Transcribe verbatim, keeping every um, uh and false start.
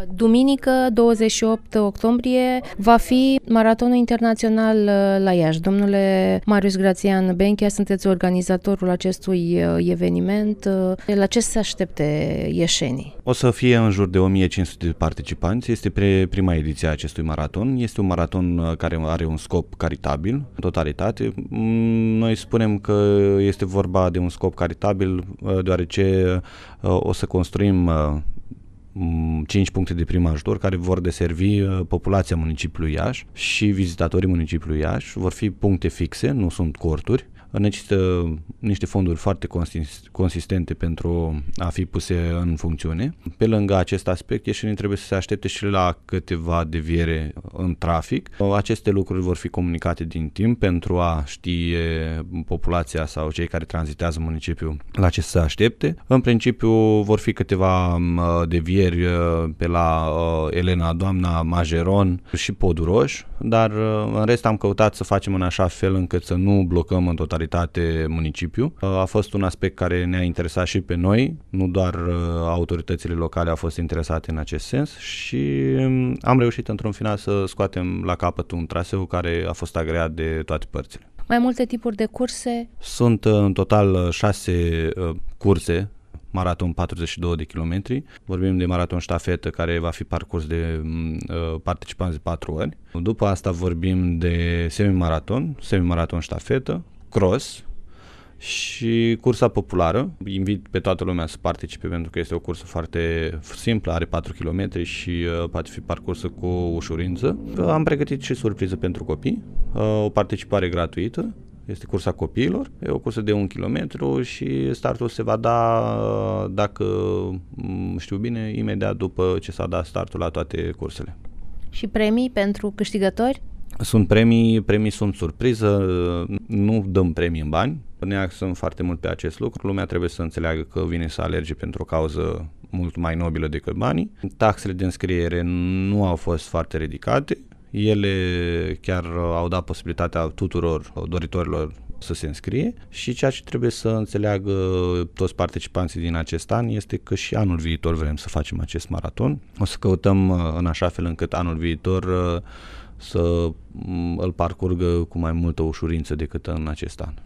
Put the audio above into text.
Duminică, douăzeci și opt octombrie, va fi maratonul internațional la Iași. Domnule Marius Grațian Benchea, sunteți organizatorul acestui eveniment. La ce se aștepte ieșenii? O să fie în jur de o mie cinci sute de participanți. Este pre prima ediție a acestui maraton. Este un maraton care are un scop caritabil, în totalitate. Noi spunem că este vorba de un scop caritabil deoarece o să construim cinci puncte de prim ajutor care vor deservi populația municipiului Iași și vizitatorii municipiului Iași. Vor fi puncte fixe, nu sunt corturi. Necesită niște fonduri foarte consistente pentru a fi puse în funcțiune. Pe lângă acest aspect, ieșenii trebuie să se aștepte și la câteva deviere în trafic. Aceste lucruri vor fi comunicate din timp pentru a ști populația sau cei care tranzitează municipiul la ce să se aștepte. În principiu vor fi câteva devieri pe la Elena Doamna, Majeron și Podul Roș, dar în rest am căutat să facem în așa fel încât să nu blocăm în totalitate municipiul. A fost un aspect care ne-a interesat și pe noi, nu doar autoritățile locale au fost interesate în acest sens și am reușit într-un final să scoatem la capăt un traseu care a fost agreat de toate părțile. Mai multe tipuri de curse? Sunt în total șase curse, maraton patruzeci și doi de kilometri. Vorbim de maraton ștafetă care va fi parcurs de uh, participanți de patru ori. După asta vorbim de semimaraton, semimaraton ștafetă, cross și cursa populară. Invit pe toată lumea să participe pentru că este o cursă foarte simplă, are patru kilometri și uh, poate fi parcursă cu ușurință. Am pregătit și surpriză pentru copii, uh, o participare gratuită. Este cursa copiilor, e o cursă de un kilometru și startul se va da, dacă știu bine, imediat după ce s-a dat startul la toate cursele. Și premii pentru câștigători? Sunt premii, premii sunt surpriză, nu dăm premii în bani, ne axăm foarte mult pe acest lucru, lumea trebuie să înțeleagă că vine să alerge pentru o cauză mult mai nobilă decât banii. Taxele de înscriere nu au fost foarte ridicate. Ele chiar au dat posibilitatea tuturor doritorilor să se înscrie și ceea ce trebuie să înțeleagă toți participanții din acest an este că și anul viitor vrem să facem acest maraton. O să căutăm în așa fel încât anul viitor să îl parcurgă cu mai multă ușurință decât în acest an.